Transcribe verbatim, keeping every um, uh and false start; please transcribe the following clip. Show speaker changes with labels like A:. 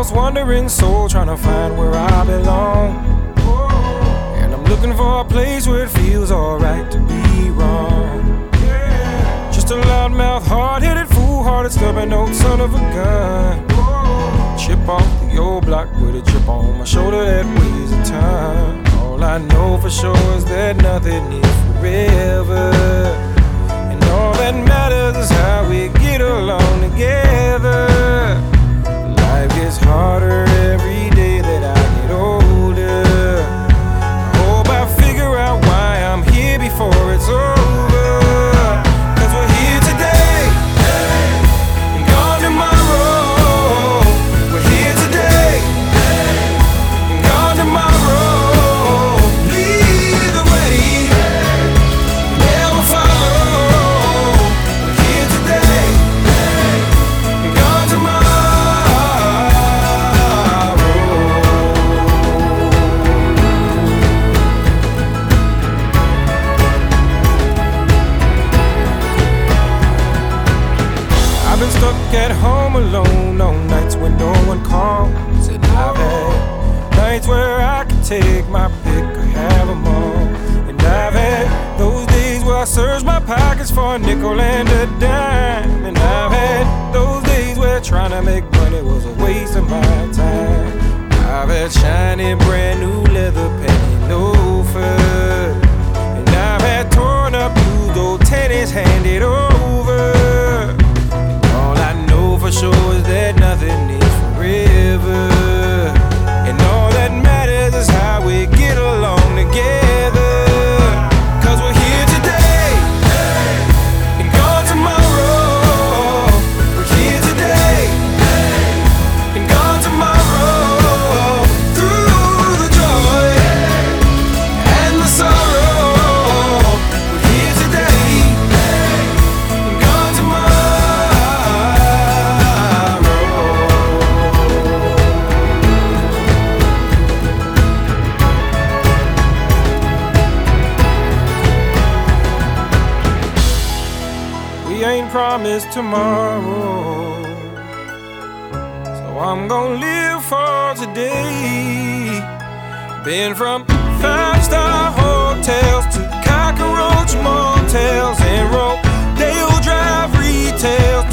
A: lost, wandering soul, trying to find where I belong. And I'm looking for a place where it feels alright to be wrong. Just a loudmouth, hard-headed, fool-hearted, stubborn old son of a gun. Chip off the old block with a chip on my shoulder that weighs a ton. All I know for sure is that nothing is forever, and all that matters is how we get along together. Life gets harder every day that I get older. I hope I figure out why I'm here before it's over. Cause we're here today and gone tomorrow. We're here today and gone tomorrow. Lead the way, never follow. We're here today and gone tomorrow. I've been stuck at home alone on nights when no one calls. And I've had nights where I can take my pick or have them all. And I've had those days where I searched my pockets for a nickel and a dime. And I've had those days where trying to make money was a waste of my time. I've had shiny brand new leather penny loafers, and I've had torn up used old tennis handed over. All I know for sure is that nothing is forever, and all that matters is how we get along together. Cause we're here today and gone tomorrow. We're here today and gone tomorrow. Through the joy and the sorrow, we're here today and gone tomorrow. We ain't promised tomorrow, so I'm gonna live for today. Been from five-star hotels to cockroach motels and Rodeo Drive retail